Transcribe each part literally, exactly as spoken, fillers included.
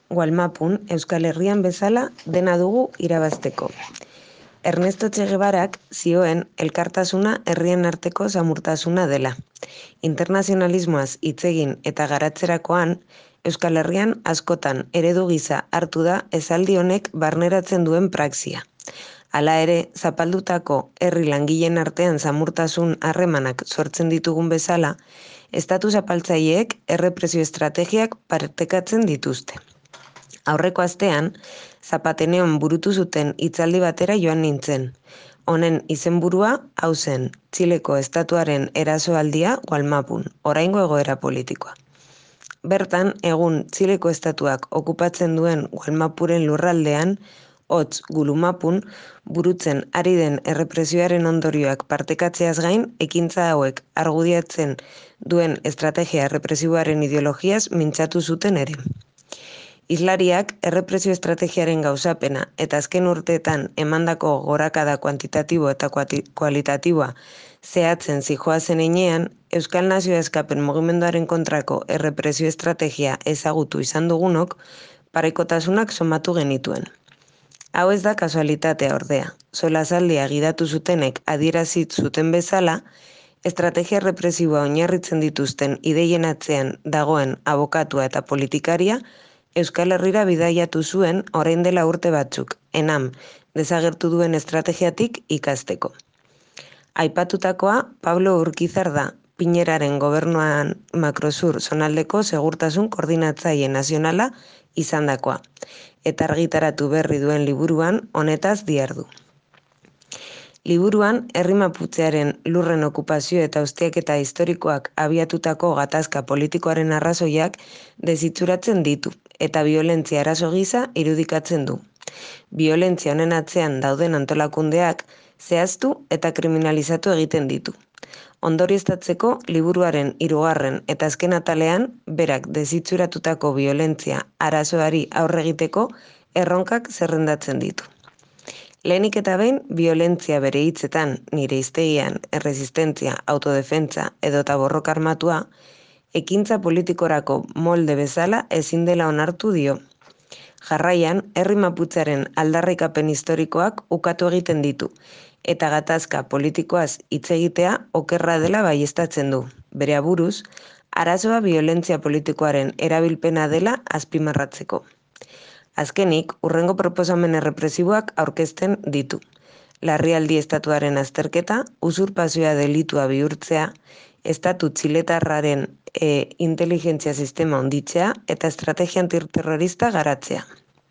Gualmapun, Euskal Herrian bezala dena dugu irabazteko. Ernesto Che Guevarak zioen elkartasuna herrien arteko samurtasuna dela. Internazionalismoaz hitz egin eta garatzerakoan, Euskal Herrian askotan eredu gisa hartu da esaldi honek barneratzen duen praxia. Hala ere, zapaldutako herri langileen artean samurtasun harremanak sortzen ditugun bezala, estatu zapaltzaileek errepresio estrategiak partekatzen dituzte. Aurreko astean, Zapateneon burutu zuten hitzaldi batera joan nintzen. Honen izenburua hau zen, Txileko estatuaren erasoaldia Gualmapun, oraingo egoera politikoa. Bertan, egun Txileko estatuak okupatzen duen Gualmapuren lurraldean, hotz Gulumapun, burutzen ari den errepresioaren ondorioak partekatzeaz gain, ekintza hauek argudiatzen duen estrategia errepresiboaren ideologiaz mintzatu zuten ere. Islariak errepresio estrategiaren gauzapena eta azken urteetan emandako gorakada kuantitatibo eta kualitatiboa zehatzen zijoazen heinean, Euskal Nazio Eskapen mugimenduaren kontrako errepresio estrategia ezagutu izan dugunok, parekotasunak somatu genituen. Hau ez da kasualitatea ordea, solasaldia gidatu zutenek adierazit zuten bezala, estrategia errepresiboa oinarritzen dituzten ideien atzean dagoen abokatua eta politikaria, Euskal Herrira bidaiatu zuen orain dela urte batzuk, enam, desagertu duen estrategiatik ikasteko. Aipatutakoa Pablo Urquizar da, Piñeraren gobernuan Makrosur zonaldeko segurtasun koordinatzaile nazionala izandakoa, eta argitaratu berri duen liburuan honetaz dihardu. Liburuan, herri maputzearen lurren okupazio eta ustiaketa historikoak abiatutako gatazka politikoaren arrazoiak desitxuratzen ditu, eta biolentzia arazo gisa irudikatzen du. Biolentzia honen atzean dauden antolakundeak zehaztu eta kriminalizatu egiten ditu. Ondorioztatzeko liburuaren hirugarren eta azken atalean, berak desitxuratutako biolentzia arazoari aurre egiteko erronkak zerrendatzen ditu. Lehenik eta behin, biolentzia bere hitzetan, nire hiztegian, erresistentzia, autodefentsa edota borroka armatua, ekintza politikorako molde bezala ezin dela onartu dio. Jarraian, herri maputzearen aldarrikapen historikoak ukatu egiten ditu, eta gatazka politikoaz hitz egitea okerra dela baieztatzen du. Bere aburuz, arazoa biolentzia politikoaren erabilpena dela azpimarratzeko. Azkenik, hurrengo proposamen errepresiboak aurkezten ditu. Larrialdi estatuaren azterketa, usurpazioa delitua bihurtzea, estatu txiletarraren e, inteligentzia sistema onditzea eta estrategia antiterrorista garatzea.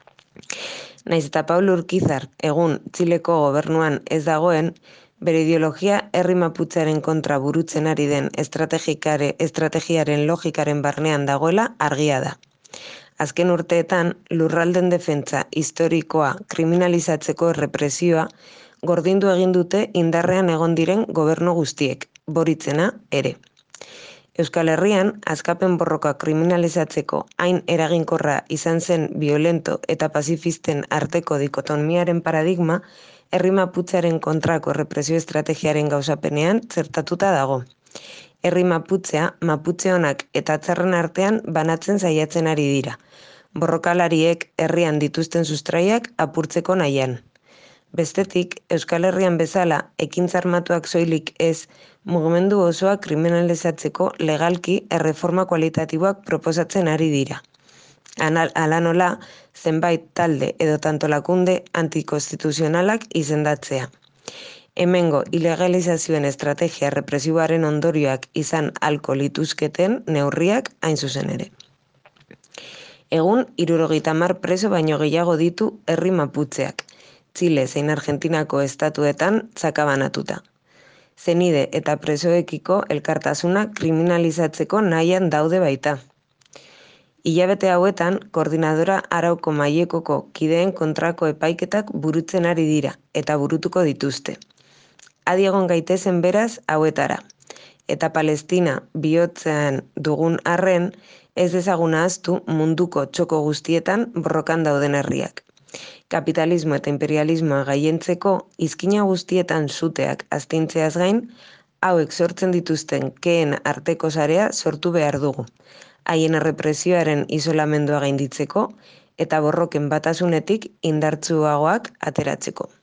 Naiz eta Pablo Urquizar egun Txileko gobernuan ez dagoen, bere ideologia herri maputzearen kontra burutzen ari den estrategiaren logikaren barnean dagoela argia da. Azken urteetan, lurralden defentsa historikoa kriminalizatzeko errepresioa gordindu egin dute indarrean egon diren gobernu guztiek, Boritzena ere. Euskal Herrian, askapen borroka kriminalizatzeko hain eraginkorra izan zen violento eta pazifisten arteko dikotomiaren paradigma, herri maputzearen kontrako errepresio estrategiaren gauzapenean txertatuta dago. Herri maputzea, maputze honak eta txarren artean banatzen saiatzen ari dira. Borrokalariek herrian dituzten sustraiak apurtzeko nahian. Bestetik, Euskal Herrian bezala, ekintza armatuak soilik ez, mugimendu osoa kriminalizatzeko legalki erreforma kualitatiboak proposatzen ari dira. Hala nola, zenbait talde edo tantolakunde antikonstituzionalak izendatzea. Hemengo ilegalizazioen estrategia represiboaren ondorioak izan ahalko lituzketen neurriak hain zuzen ere. Egun, hirurogeita hamar preso baino gehiago ditu herri maputzeak, Txile zein Argentinako estatuetan sakabanatuta. Zenide eta presoekiko elkartasuna kriminalizatzeko nahian daude baita. Hilabete hauetan, koordinadora arauko mailekoko kideen kontrako epaiketak burutzen ari dira eta burutuko dituzte. Adi egon gaitezen beraz hauetara, eta Palestina bihotzean dugun arren ez dezaguna ahaztu munduko txoko guztietan borrokan dauden herriak. Kapitalismo eta imperialismoa gaientzeko izkina guztietan suteak astintzeaz gain, hauek sortzen dituzten keen arteko sarea sortu behar dugu. Haien errepresioaren isolamendua gainditzeko eta borroken batasunetik indartsuagoak ateratzeko.